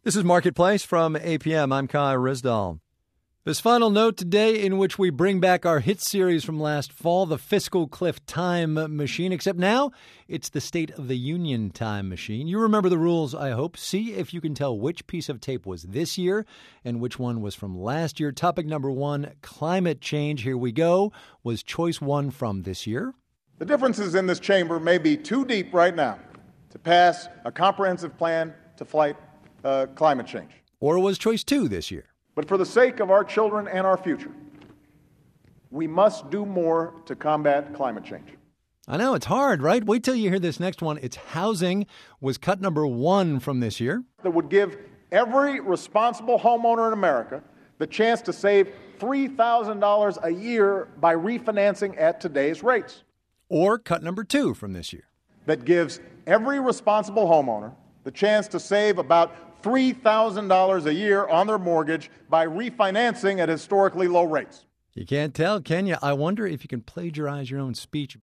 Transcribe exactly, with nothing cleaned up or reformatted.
This is Marketplace from A P M. I'm Kai Risdall. This final note today in which we bring back our hit series from last fall, the Fiscal Cliff Time Machine, except now it's the State of the Union Time Machine. You remember the rules, I hope. See if you can tell which piece of tape was this year and which one was from last year. Topic number one, climate change. Here we go. Was choice one from this year? The differences in this chamber may be too deep right now to pass a comprehensive plan to fight uh, climate change. Or was choice two this year? But for the sake of our children and our future, we must do more to combat climate change. I know, it's hard, right? Wait till you hear this next one. It's housing. Was cut number one from this year? That would give every responsible homeowner in America the chance to save three thousand dollars a year by refinancing at today's rates. Or cut number two from this year? That gives every responsible homeowner the chance to save about three thousand dollars a year on their mortgage by refinancing at historically low rates. You can't tell, can you? I wonder if you can plagiarize your own speech.